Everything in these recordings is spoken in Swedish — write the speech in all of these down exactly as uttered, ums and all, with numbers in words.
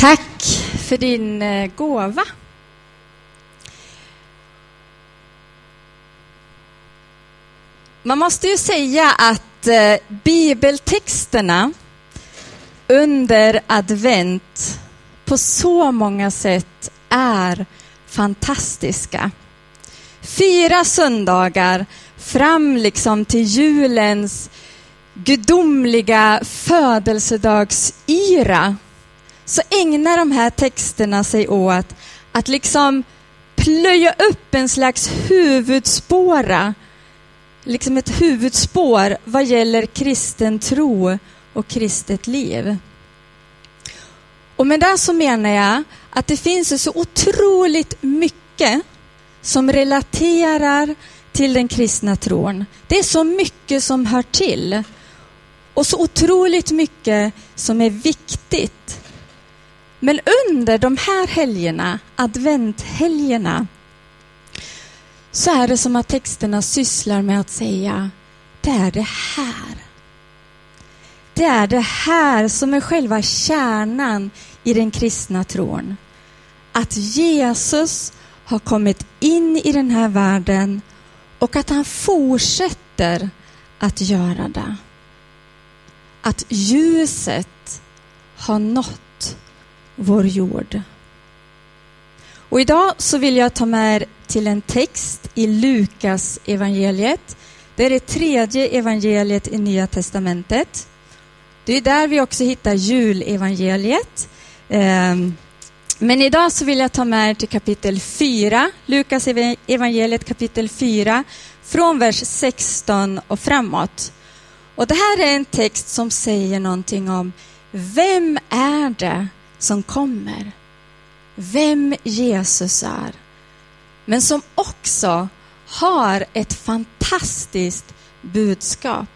Tack för din eh, gåva. Man måste ju säga att eh, bibeltexterna under advent på så många sätt är fantastiska. Fyra söndagar fram liksom till julens gudomliga födelsedagsyra, så ägnar de här texterna sig åt att liksom plöja upp en slags huvudspåra, liksom ett huvudspår vad gäller kristen tro och kristet liv. Och med det så menar jag att det finns så otroligt mycket som relaterar till den kristna tron. Det är så mycket som hör till och så otroligt mycket som är viktigt. Men under de här helgerna, adventhelgerna, så är det som att texterna sysslar med att säga: det är det här. Det är det här som är själva kärnan i den kristna tron. Att Jesus har kommit in i den här världen och att han fortsätter att göra det. Att ljuset har nått vår jord. Och idag så vill jag ta med till en text i Lukas evangeliet. Det är det tredje evangeliet i Nya testamentet. Det är där vi också hittar julevangeliet. Men idag så vill jag ta med till kapitel fyra. Lukas evangeliet kapitel fyra. Från vers sexton och framåt. Och det här är en text som säger någonting om vem är det som kommer. Vem Jesus är. Men som också har ett fantastiskt budskap.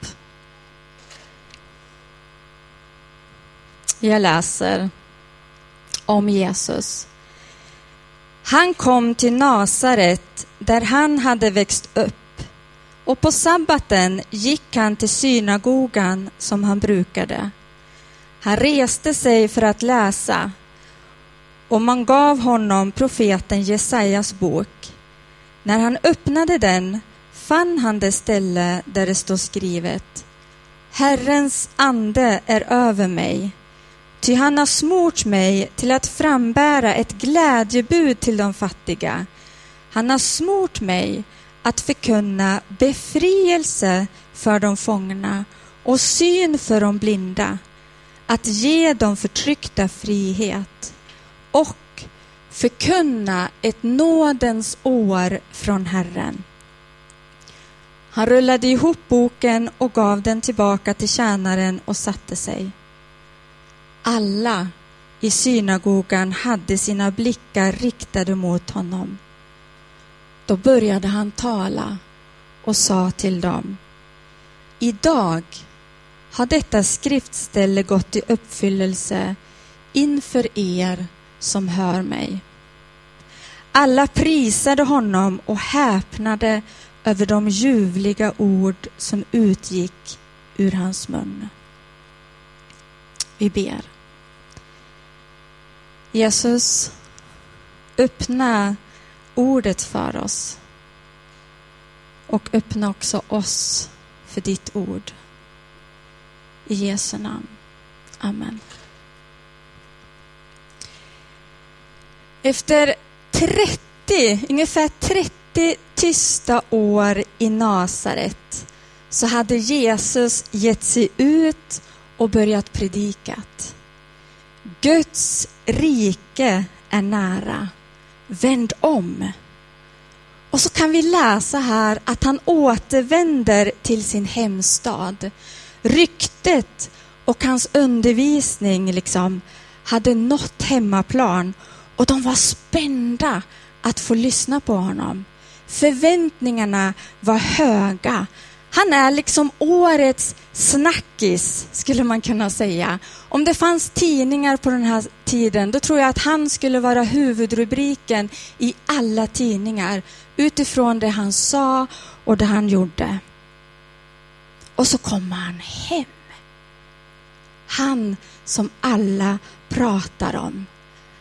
Jag läser om Jesus. Han kom till Nasaret där han hade växt upp. Och på sabbaten gick han till synagogan som han brukade. Han reste sig för att läsa. Och man gav honom profeten Jesajas bok. När han öppnade den fann han det ställe där det står skrivet: Herrens ande är över mig. Ty han har smort mig till att frambära ett glädjebud till de fattiga. Han har smort mig att förkunna befrielse för de fångna och syn för de blinda. Att ge de förtryckta frihet och förkunna ett nådens år från Herren. Han rullade ihop boken och gav den tillbaka till tjänaren och satte sig. Alla i synagogan hade sina blickar riktade mot honom. Då började han tala och sa till dem: Idag har detta skriftställe gått i uppfyllelse inför er som hör mig. Alla prisade honom och häpnade över de ljuvliga ord som utgick ur hans mun. Vi ber. Jesus, öppna ordet för oss och öppna också oss för ditt ord. I Jesu namn. Amen. Efter trettio, ungefär trettio tysta år i Nasaret så hade Jesus gett sig ut och börjat predikat. Guds rike är nära. Vänd om. Och så kan vi läsa här att han återvänder till sin hemstad. Ryktet och hans undervisning liksom hade nått hemmaplan och de var spända att få lyssna på honom. Förväntningarna var höga. Han är liksom årets snackis, skulle man kunna säga. Om det fanns tidningar på den här tiden, då tror jag att han skulle vara huvudrubriken i alla tidningar utifrån det han sa och det han gjorde. Och så kommer han hem. Han som alla pratar om.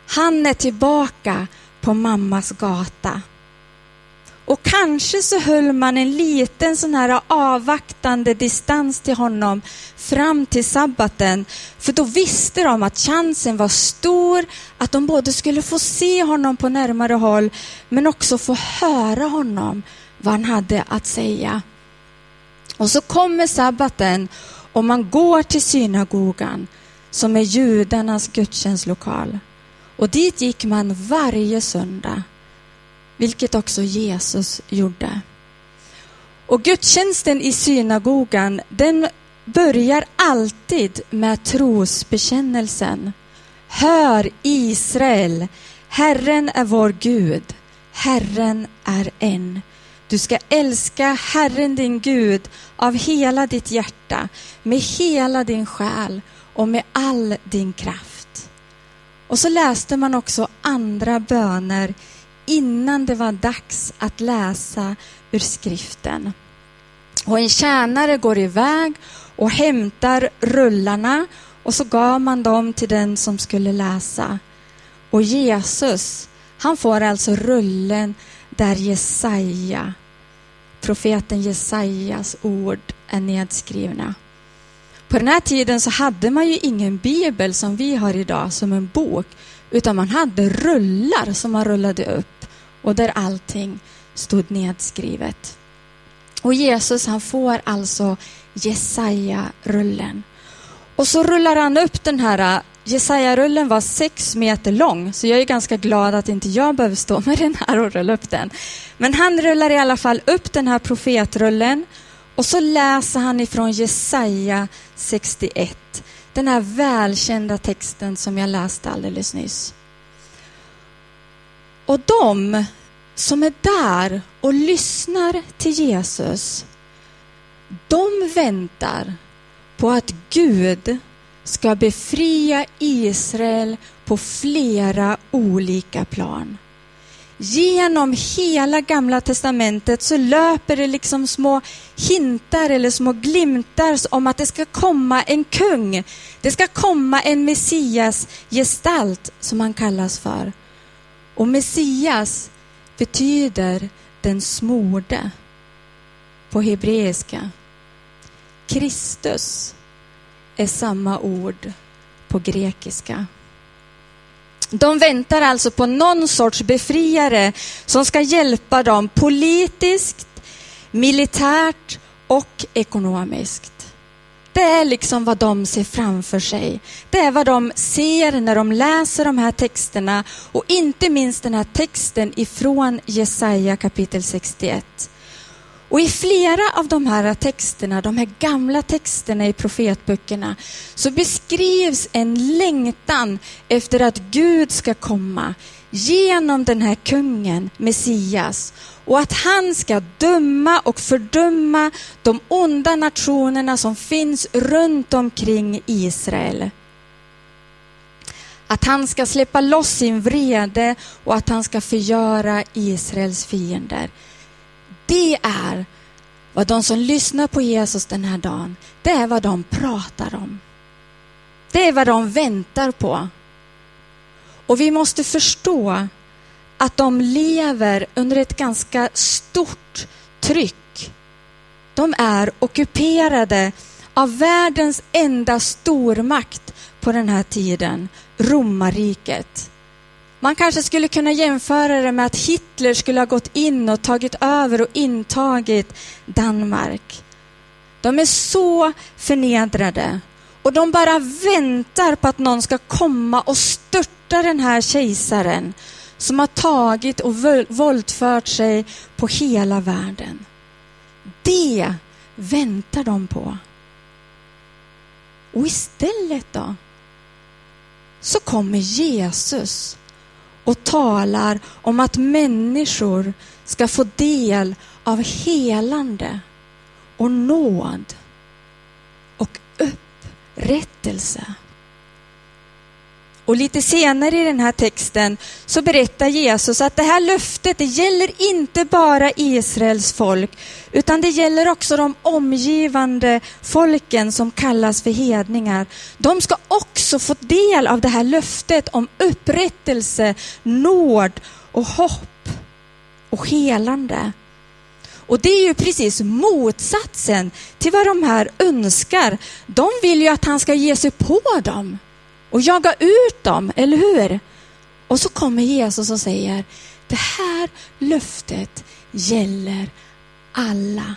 Han är tillbaka på mammas gata. Och kanske så höll man en liten sån här avvaktande distans till honom fram till sabbaten. För då visste de att chansen var stor att de både skulle få se honom på närmare håll, men också få höra honom vad han hade att säga. Och så kommer sabbaten och man går till synagogan som är judarnas gudstjänstlokal. Och dit gick man varje söndag, vilket också Jesus gjorde. Och gudstjänsten i synagogan, den börjar alltid med trosbekännelsen. Hör Israel, Herren är vår Gud, Herren är en. Du ska älska Herren din Gud av hela ditt hjärta, med hela din själ och med all din kraft. Och så läste man också andra böner innan det var dags att läsa ur skriften. Och en tjänare går iväg och hämtar rullarna och så gav man dem till den som skulle läsa. Och Jesus, han får alltså rullen där Jesaja, profeten Jesajas ord är nedskrivna. På den här tiden så hade man ju ingen bibel som vi har idag som en bok, utan man hade rullar som man rullade upp och där allting stod nedskrivet. Och Jesus, han får alltså Jesaja-rullen. Och så rullar han upp den här, Jesaja-rullen var sex meter lång, så jag är ganska glad att inte jag behöver stå med den här och rulla upp den. Men han rullar i alla fall upp den här profetrullen och så läser han ifrån Jesaja sextioett, den här välkända texten som jag läste alldeles nyss. Och de som är där och lyssnar till Jesus, de väntar på att Gud ska befria Israel på flera olika plan. Genom hela Gamla testamentet så löper det liksom små hintar eller små glimtar om att det ska komma en kung. Det ska komma en Messias gestalt som han kallas för. Och Messias betyder den smorde på hebreiska. Kristus är samma ord på grekiska. De väntar alltså på någon sorts befriare som ska hjälpa dem politiskt, militärt och ekonomiskt. Det är liksom vad de ser framför sig. Det är vad de ser när de läser de här texterna, och inte minst den här texten ifrån Jesaja kapitel sextioett. Och i flera av de här texterna, de här gamla texterna i profetböckerna, så beskrivs en längtan efter att Gud ska komma genom den här kungen, Messias, och att han ska döma och fördöma de onda nationerna som finns runt omkring Israel. Att han ska släppa loss sin vrede och att han ska förgöra Israels fiender. Det är vad de som lyssnar på Jesus den här dagen, det är vad de pratar om. Det är vad de väntar på. Och vi måste förstå att de lever under ett ganska stort tryck. De är ockuperade av världens enda stormakt på den här tiden, romarriket. Man kanske skulle kunna jämföra det med att Hitler skulle ha gått in och tagit över och intagit Danmark. De är så förnedrade och de bara väntar på att någon ska komma och störta den här kejsaren som har tagit och våldfört sig på hela världen. Det väntar de på. Och istället då så kommer Jesus och talar om att människor ska få del av helande och nåd och upprättelse. Och lite senare i den här texten så berättar Jesus att det här löftet, det gäller inte bara Israels folk, utan det gäller också de omgivande folken som kallas för hedningar. De ska också få del av det här löftet om upprättelse, nåd och hopp och helande. Och det är ju precis motsatsen till vad de här önskar. De vill ju att han ska ge sig på dem och jaga ut dem, eller hur? Och så kommer Jesus och säger, det här löftet gäller alla.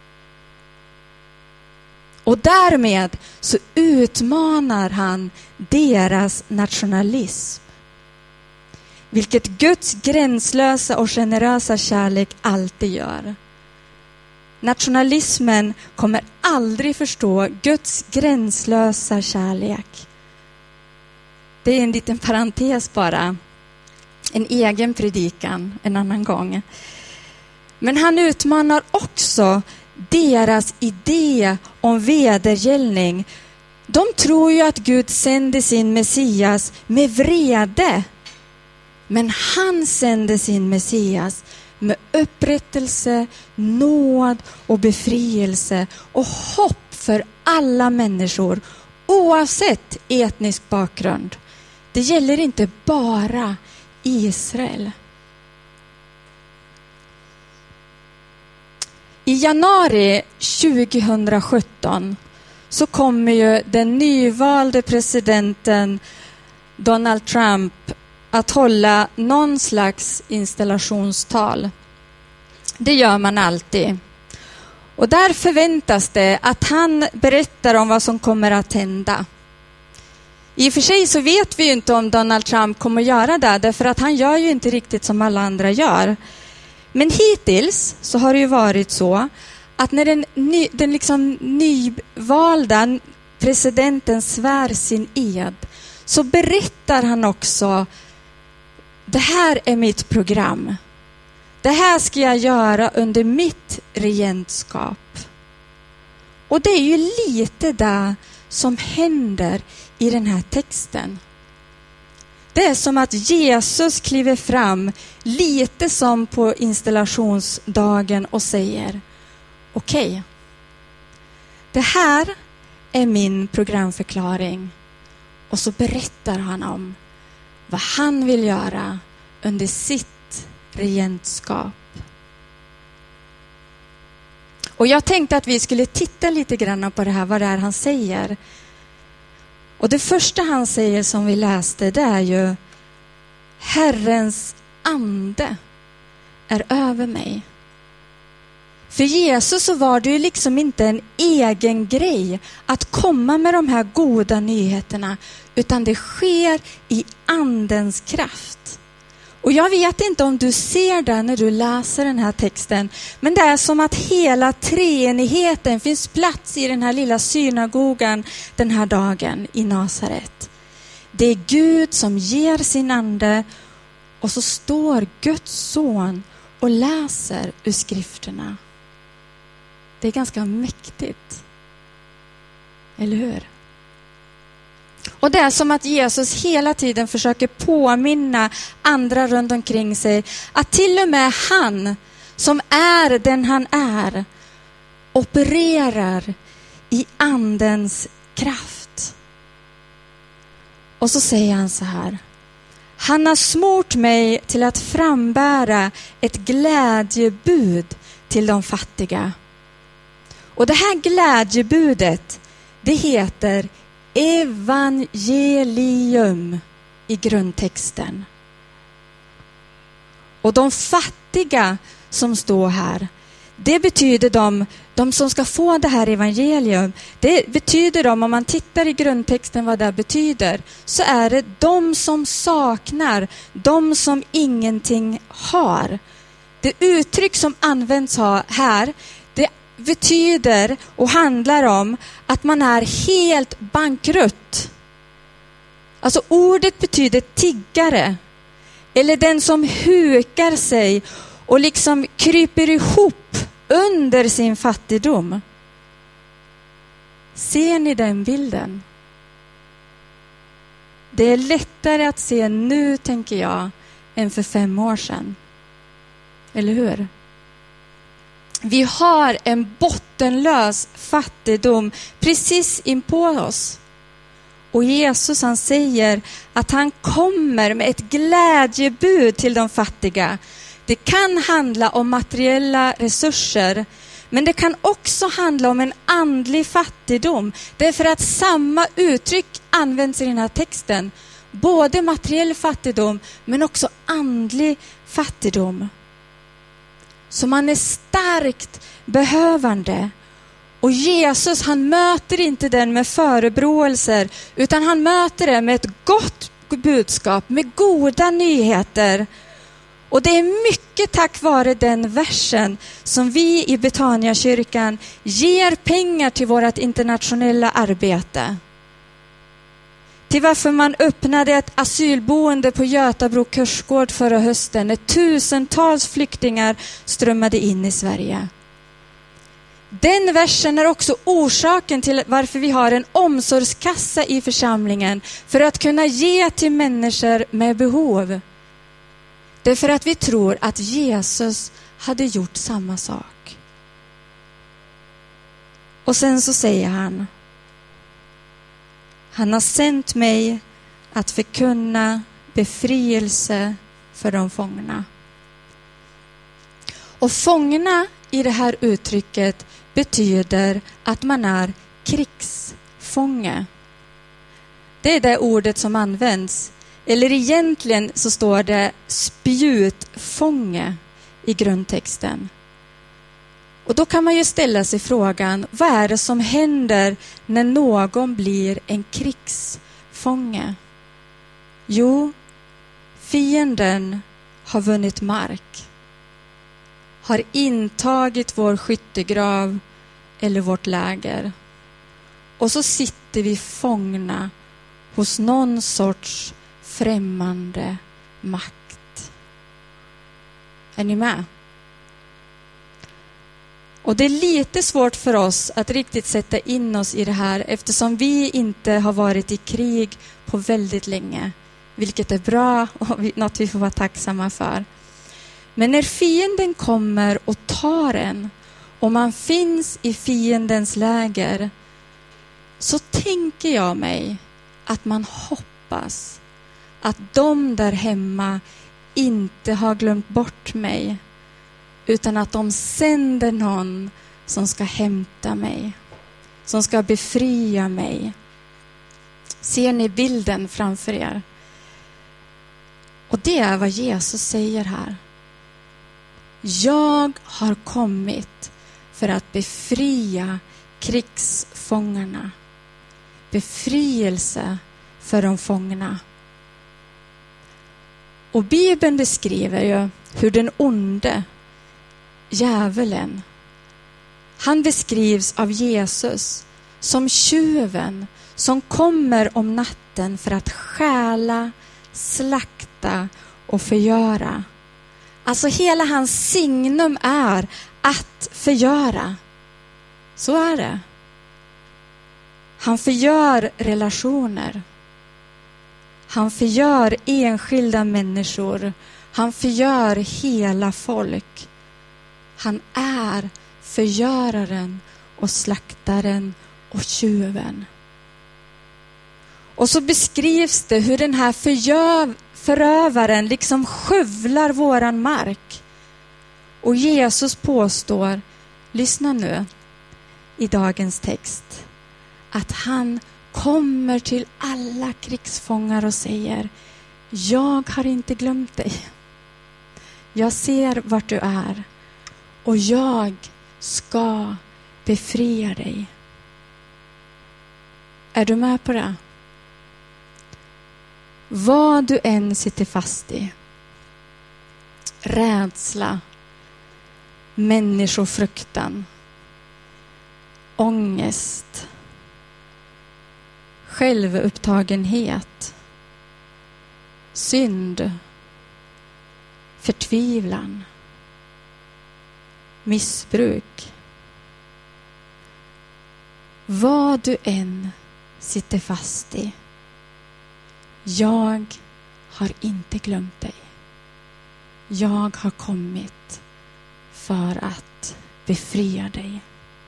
Och därmed så utmanar han deras nationalism. Vilket Guds gränslösa och generösa kärlek alltid gör. Nationalismen kommer aldrig förstå Guds gränslösa kärlek. Det är en liten parentes bara. En egen predikan en annan gång. Men han utmanar också deras idé om vedergällning. De tror ju att Gud sände sin Messias med vrede. Men han sände sin Messias med upprättelse, nåd och befrielse och hopp för alla människor oavsett etnisk bakgrund. Det gäller inte bara Israel. I januari tjugohundrasjutton så kommer ju den nyvalde presidenten Donald Trump att hålla någon slags installationstal. Det gör man alltid. Och där förväntas det att han berättar om vad som kommer att hända. I och för sig så vet vi ju inte om Donald Trump kommer att göra det, därför att han gör ju inte riktigt som alla andra gör. Men hittills så har det ju varit så att när den, ny, den liksom nyvalda presidenten svär sin ed, så berättar han också, det här är mitt program. Det här ska jag göra under mitt regentskap. Och det är ju lite det som händer i den här texten. Det är som att Jesus kliver fram lite som på installationsdagen och säger, okej, okay, det här är min programförklaring. Och så berättar han om vad han vill göra under sitt regentskap. Och jag tänkte att vi skulle titta lite grann på det här, vad det är han säger. Och det första han säger som vi läste, det är ju, Herrens ande är över mig. För Jesus så var det ju liksom inte en egen grej att komma med de här goda nyheterna, utan det sker i andens kraft. Och jag vet inte om du ser det när du läser den här texten, men det är som att hela treenigheten finns plats i den här lilla synagogan den här dagen i Nasaret. Det är Gud som ger sin ande, och så står Guds son och läser ur skrifterna. Det är ganska mäktigt. Eller hur? Och det är som att Jesus hela tiden försöker påminna andra runt omkring sig att till och med han som är den han är opererar i andens kraft. Och så säger han så här: han har smort mig till att frambära ett glädjebud till de fattiga. Och det här glädjebudet, det heter evangelium i grundtexten. Och de fattiga som står här, det betyder de, de som ska få det här evangelium. Det betyder de, om man tittar i grundtexten vad det betyder, så är det de som saknar, de som ingenting har. Det uttryck som används här, det betyder och handlar om att man är helt bankrutt. Alltså ordet betyder tiggare, eller den som hukar sig och liksom kryper ihop under sin fattigdom. Ser ni den bilden? Det är lättare att se nu, tänker jag, än för fem år sedan. Eller hur? Vi har en bottenlös fattigdom precis inpå oss. Och Jesus, han säger att han kommer med ett glädjebud till de fattiga. Det kan handla om materiella resurser, men det kan också handla om en andlig fattigdom. Därför att samma uttryck används i den här texten. Både materiell fattigdom, men också andlig fattigdom. Så man är starkt behövande. Och Jesus, han möter inte den med förebråelser, utan han möter det med ett gott budskap, med goda nyheter. Och det är mycket tack vare den versen som vi i Betania-kyrkan ger pengar till vårt internationella arbete. Till varför man öppnade ett asylboende på Götabro kursgård förra hösten när tusentals flyktingar strömmade in i Sverige. Den versen är också orsaken till varför vi har en omsorgskassa i församlingen, för att kunna ge till människor med behov. Det är för att vi tror att Jesus hade gjort samma sak. Och sen så säger han: han har sänt mig att förkunna befrielse för de fångna. Och fångna i det här uttrycket betyder att man är krigsfånge. Det är det ordet som används. Eller egentligen så står det spjutfånge i grundtexten. Och då kan man ju ställa sig frågan, vad är det som händer när någon blir en krigsfånge? Jo, fienden har vunnit mark. Har intagit vår skyttegrav eller vårt läger. Och så sitter vi fångna hos någon sorts främmande makt. Är ni med? Och det är lite svårt för oss att riktigt sätta in oss i det här, eftersom vi inte har varit i krig på väldigt länge. Vilket är bra och något vi får vara tacksamma för. Men när fienden kommer och tar en, och man finns i fiendens läger, så tänker jag mig att man hoppas att de där hemma inte har glömt bort mig, utan att de sänder någon som ska hämta mig, som ska befria mig. Ser ni bilden framför er? Och det är vad Jesus säger här. Jag har kommit för att befria krigsfångarna. Befrielse för de fångna. Och Bibeln beskriver ju hur den onde, djävulen, han beskrivs av Jesus som tjuven som kommer om natten för att stjäla, slakta och förgöra. Alltså hela hans signum är att förgöra. Så är det. Han förgör relationer. Han förgör enskilda människor. Han förgör hela folk. Han är förgöraren och slaktaren och tjuven. Och så beskrivs det hur den här förgör, förövaren liksom skövlar våran mark. Och Jesus påstår, lyssna nu i dagens text, att han kommer till alla krigsfångar och säger: jag har inte glömt dig. Jag ser vart du är och jag ska befria dig. Är du med på det? Vad du än sitter fast i, rädsla, människofruktan, ångest, självupptagenhet, synd, förtvivlan, missbruk. Vad du än sitter fast i, jag har inte glömt dig. Jag har kommit för att befria dig.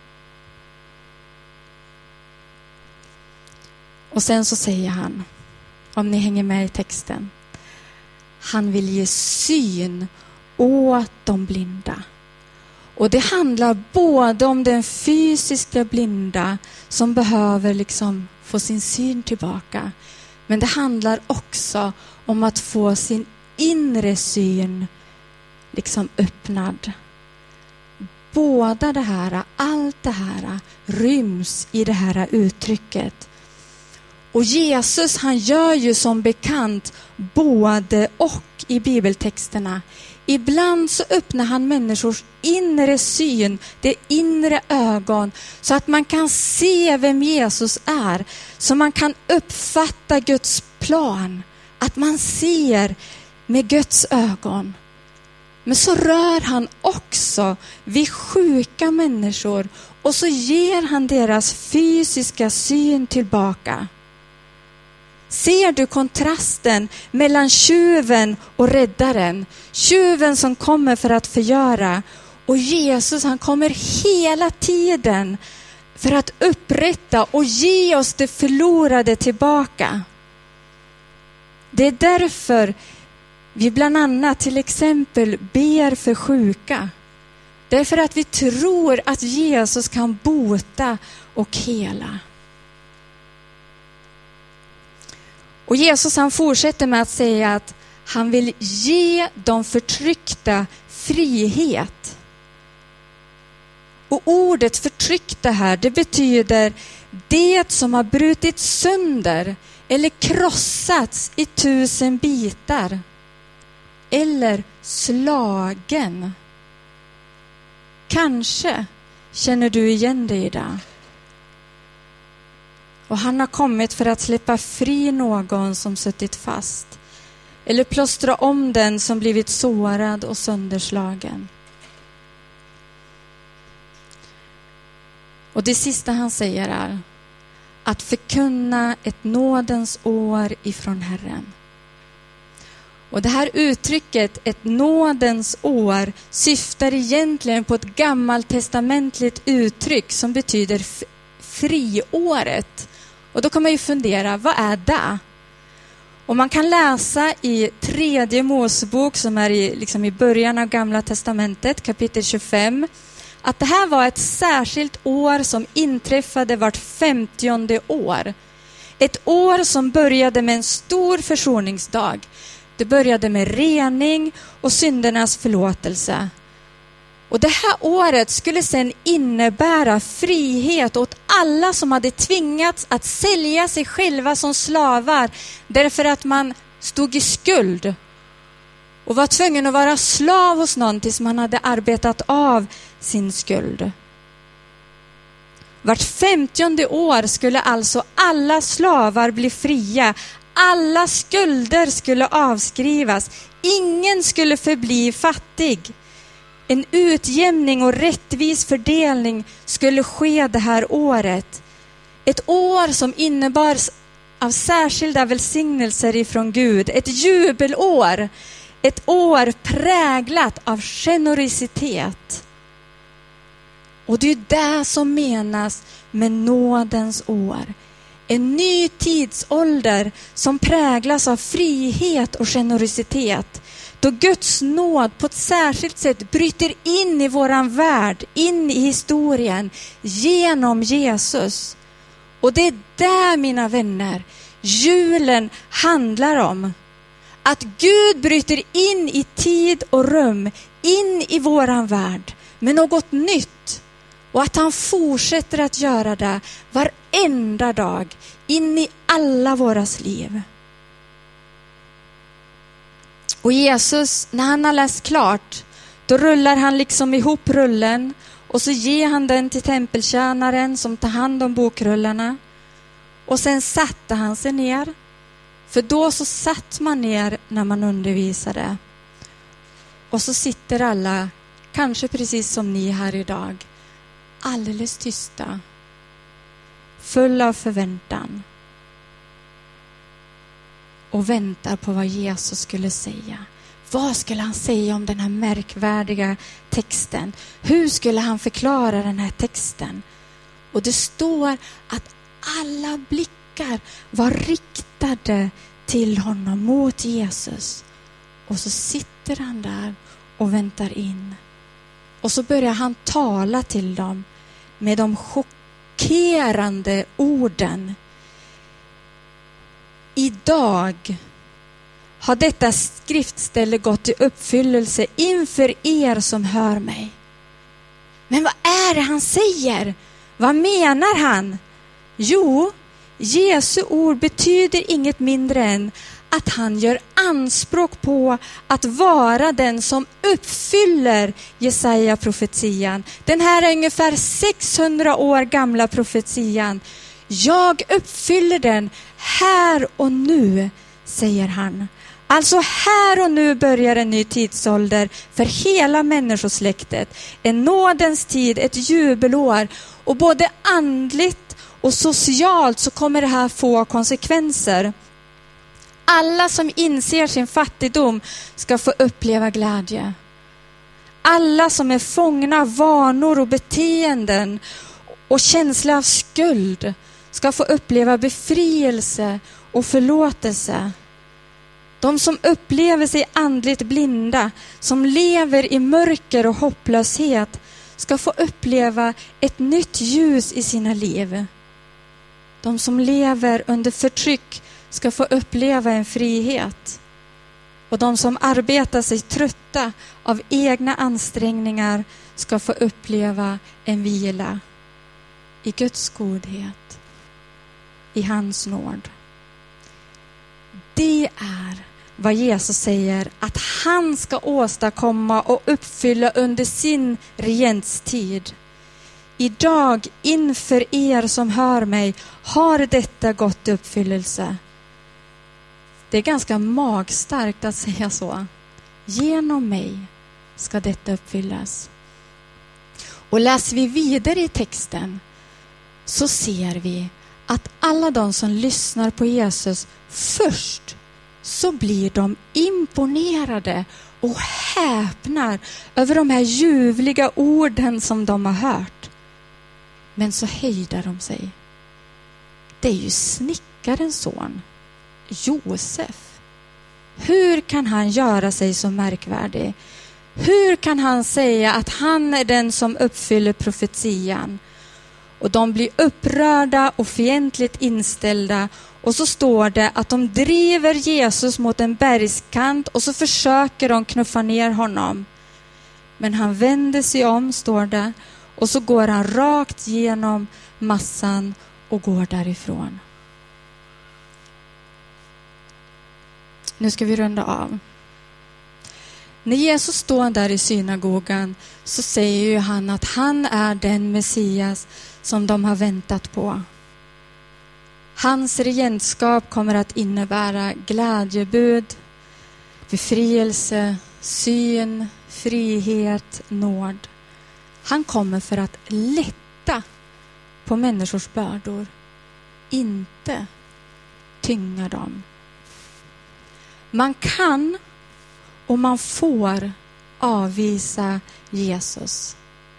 Och sen så säger han, om ni hänger med i texten, han vill ge syn åt de blinda. Och det handlar både om den fysiska blinda som behöver liksom få sin syn tillbaka. Men det handlar också om att få sin inre syn liksom öppnad. Båda det här, allt det här ryms i det här uttrycket. Och Jesus, han gör ju som bekant både och i bibeltexterna. Ibland så öppnar han människors inre syn, det inre ögon, så att man kan se vem Jesus är. Så man kan uppfatta Guds plan, att man ser med Guds ögon. Men så rör han också vid sjuka människor och så ger han deras fysiska syn tillbaka. Ser du kontrasten mellan tjuven och räddaren? Tjuven som kommer för att förgöra, och Jesus, han kommer hela tiden för att upprätta och ge oss det förlorade tillbaka. Det är därför vi bland annat till exempel ber för sjuka. Därför att vi tror att Jesus kan bota och hela. Och Jesus, han fortsätter med att säga att han vill ge de förtryckta frihet. Och ordet förtryckta här, det betyder det som har brutits sönder eller krossats i tusen bitar. Eller slagen. Kanske känner du igen dig i det. Och han har kommit för att släppa fri någon som suttit fast. Eller plåstra om den som blivit sårad och sönderslagen. Och det sista han säger är att förkunna ett nådens år ifrån Herren. Och det här uttrycket, ett nådens år, syftar egentligen på ett gammaltestamentligt uttryck som betyder f- friåret. Och då kan man ju fundera, vad är det? Och man kan läsa i tredje Mosebok, som är i, liksom i början av Gamla testamentet, kapitel tjugofem, att det här var ett särskilt år som inträffade vart femtionde år. Ett år som började med en stor försoningsdag. Det började med rening och syndernas förlåtelse. Och det här året skulle sedan innebära frihet åt alla som hade tvingats att sälja sig själva som slavar därför att man stod i skuld och var tvungen att vara slav hos någon tills man hade arbetat av sin skuld. Vart femtionde år skulle alltså alla slavar bli fria. Alla skulder skulle avskrivas. Ingen skulle förbli fattig. En utjämning och rättvis fördelning skulle ske det här året. Ett år som innebar av särskilda välsignelser ifrån Gud. Ett jubelår. Ett år präglat av generositet. Och det är det som menas med nådens år. En ny tidsålder som präglas av frihet och generositet. Då Guds nåd på ett särskilt sätt bryter in i våran värld, in i historien, genom Jesus. Och det är där, mina vänner, julen handlar om. Att Gud bryter in i tid och rum, in i våran värld med något nytt. Och att han fortsätter att göra det varenda dag, in i alla våras liv. Och Jesus, när han har läst klart, då rullar han liksom ihop rullen och så ger han den till tempeltjänaren som tar hand om bokrullarna. Och sen satte han sig ner, för då så satt man ner när man undervisade. Och så sitter alla, kanske precis som ni här idag, alldeles tysta, full av förväntan. och väntar på vad Jesus skulle säga. Vad skulle han säga om den här märkvärdiga texten? Hur skulle han förklara den här texten? Och det står att alla blickar var riktade till honom, mot Jesus. Och så sitter han där och väntar in. Och så börjar han tala till dem med de chockerande orden. Idag har detta skriftställe gått i uppfyllelse inför er som hör mig. Men vad är det han säger? Vad menar han? Jo, Jesu ord betyder inget mindre än att han gör anspråk på att vara den som uppfyller Jesaja profetian. Den här är ungefär sexhundra år gamla profetian. Jag uppfyller den här och nu, säger han. Alltså här och nu börjar en ny tidsålder för hela människosläktet. En nådens tid, ett jubelår. Och både andligt och socialt så kommer det här få konsekvenser. Alla som inser sin fattigdom ska få uppleva glädje. Alla som är fångna av vanor och beteenden och känsla av skuld ska få uppleva befrielse och förlåtelse. De som upplever sig andligt blinda, som lever i mörker och hopplöshet, ska få uppleva ett nytt ljus i sina liv. De som lever under förtryck ska få uppleva en frihet. Och de som arbetar sig trötta av egna ansträngningar ska få uppleva en vila i Guds godhet, i hans nåd. Det är vad Jesus säger att han ska åstadkomma och uppfylla under sin regenstid. Idag inför er som hör mig har detta gått i uppfyllelse. Det är ganska magstarkt att säga så. Genom mig ska detta uppfyllas. Och läser vi vidare i texten så ser vi att alla de som lyssnar på Jesus först så blir de imponerade och häpnar över de här ljuvliga orden som de har hört. Men så hejdar de sig. Det är ju snickarens son, Josef. Hur kan han göra sig så märkvärdig? Hur kan han säga att han är den som uppfyller profetian? Och de blir upprörda och fientligt inställda. Och så står det att de driver Jesus mot en bergskant och så försöker de knuffa ner honom. Men han vänder sig om, står det, och så går han rakt genom massan och går därifrån. Nu ska vi runda av. När Jesus står där i synagogan så säger ju han att han är den Messias som de har väntat på. Hans regentskap kommer att innebära glädjebud, befrielse, syn, frihet, nåd. Han kommer för att lätta på människors bördor, inte tynga dem. Man kan och man får avvisa Jesus.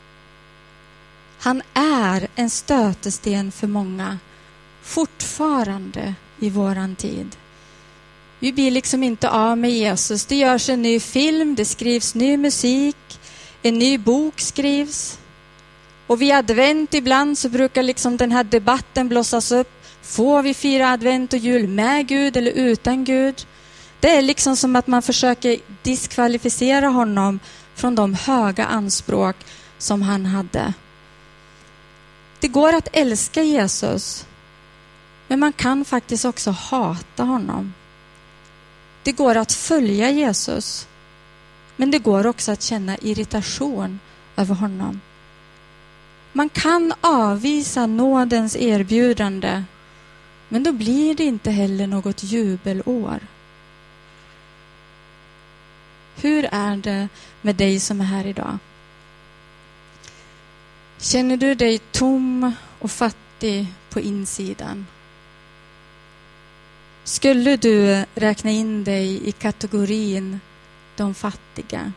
Han är en stötesten för många fortfarande i våran tid. Vi blir liksom inte av med Jesus. Det görs en ny film, det skrivs ny musik, en ny bok skrivs. Och vid advent ibland så brukar liksom den här debatten blossas upp. Får vi fira advent och jul med Gud eller utan Gud? Det är liksom som att man försöker diskvalificera honom från de höga anspråk som han hade. Det går att älska Jesus, men man kan faktiskt också hata honom. Det går att följa Jesus, men det går också att känna irritation över honom. Man kan avvisa nådens erbjudande, men då blir det inte heller något jubelår. Hur är det med dig som är här idag? Känner du dig tom och fattig på insidan? Skulle du räkna in dig i kategorin de fattiga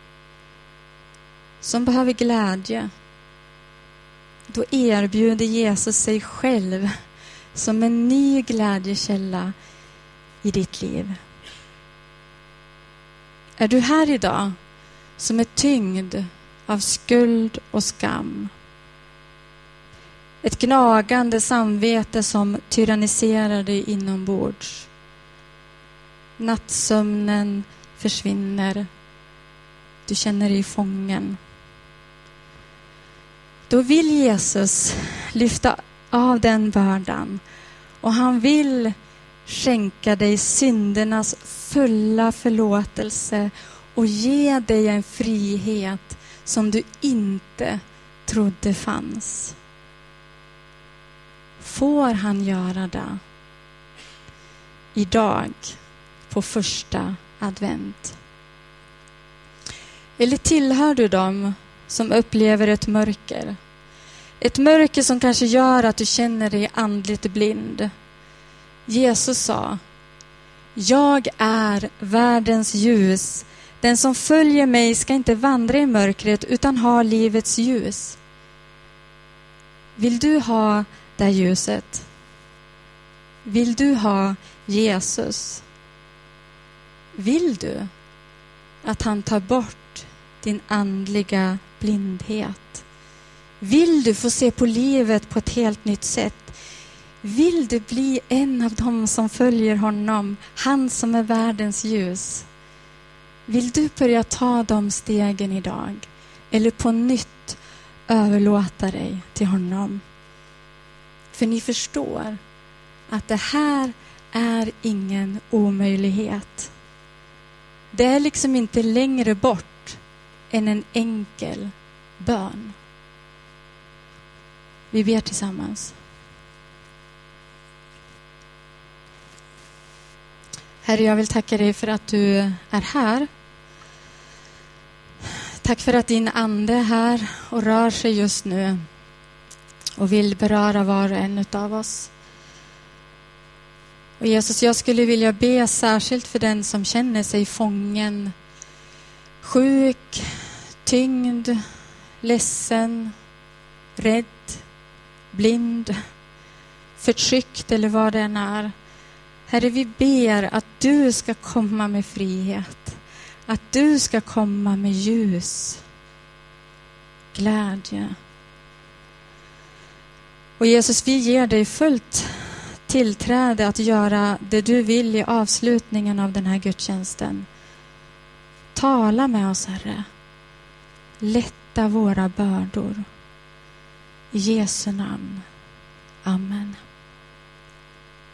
som behöver glädje, då erbjuder Jesus sig själv som en ny glädjekälla i ditt liv. Är du här idag som är tyngd av skuld och skam? Ett gnagande samvete som tyranniserar dig inombords. Nattsömnen försvinner. Du känner dig fången. Då vill Jesus lyfta av den bördan. Och han vill skänka dig syndernas fulla förlåtelse och ge dig en frihet som du inte trodde fanns. Får han göra det idag på första advent? Eller tillhör du dem som upplever ett mörker? Ett mörker som kanske gör att du känner dig andligt blind. Jesus sa: jag är världens ljus. Den som följer mig ska inte vandra i mörkret utan ha livets ljus. Vill du ha det ljuset? Vill du ha Jesus? Vill du att han tar bort din andliga blindhet? Vill du få se på livet på ett helt nytt sätt? Vill du bli en av dem som följer honom, han som är världens ljus? Vill du börja ta de stegen idag? Eller på nytt överlåta dig till honom? För ni förstår att det här är ingen omöjlighet. Det är liksom inte längre bort än en enkel bön. Vi ber tillsammans. Herre, jag vill tacka dig för att du är här. Tack för att din ande är här och rör sig just nu och vill beröra var och en av oss. Och Jesus, jag skulle vilja be särskilt för den som känner sig fången, sjuk, tyngd, ledsen, rädd, blind, förtryckt eller vad det än är. Herre, vi ber att du ska komma med frihet. Att du ska komma med ljus, glädje. Och Jesus, vi ger dig fullt tillträde att göra det du vill i avslutningen av den här gudstjänsten. Tala med oss, Herre. Lätta våra bördor. I Jesu namn. Amen.